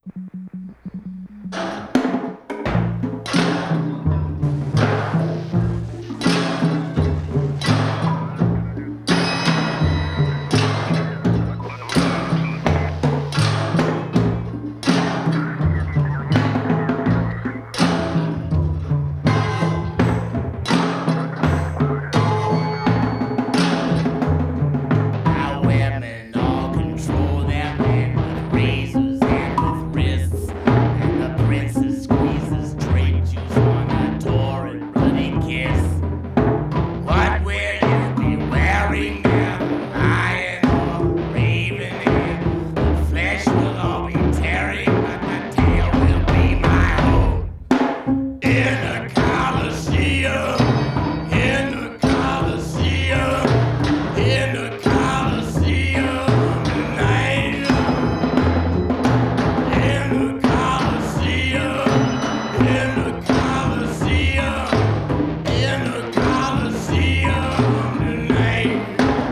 Our women all control their men with razors and with wrists, and the princess squeezes grape juice on a torrid bloody kiss. What will you be wearing now, lion or raven hair? The flesh will all be tearing, but the tail will be my own. In the Colosseum, in the Colosseum, in the Colosseum tonight. In the Colosseum, in the Colosseum, in the Colosseum tonight.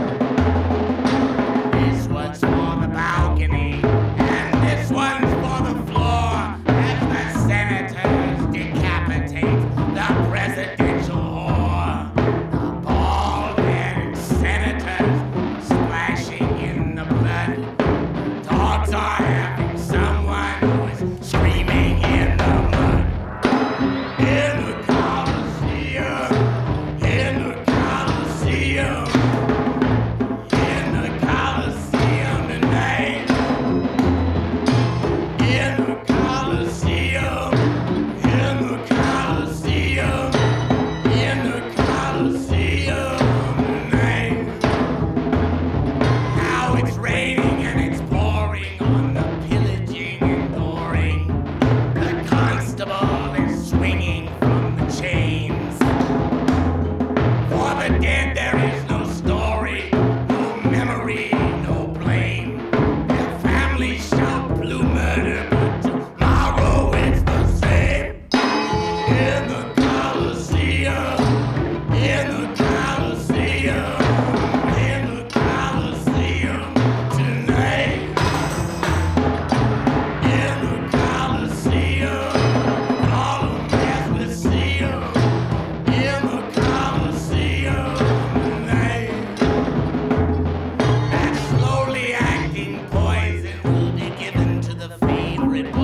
This one's for the balcony, and this one's for the floor, as the senators decapitate the presidential whore. The bald-headed senators splashing in the blood. The dogs are having someone who is screaming in the mud. In the Colosseum, in the Colosseum, in the Colosseum tonight. In the Colosseum, in the Colosseum, in the Colosseum tonight. Now it's raining and it's pouring on the pillaging and goring. The constable is swinging from the chains. For the dead there is no story, no memory, no blame. Their families shout blue murder, but tomorrow it's the same. In the Colosseum, in the Colosseum, in the Colosseum tonight. In the Colosseum, all of mass will see you. In the Colosseum tonight. That slowly acting poison will be given to the favorite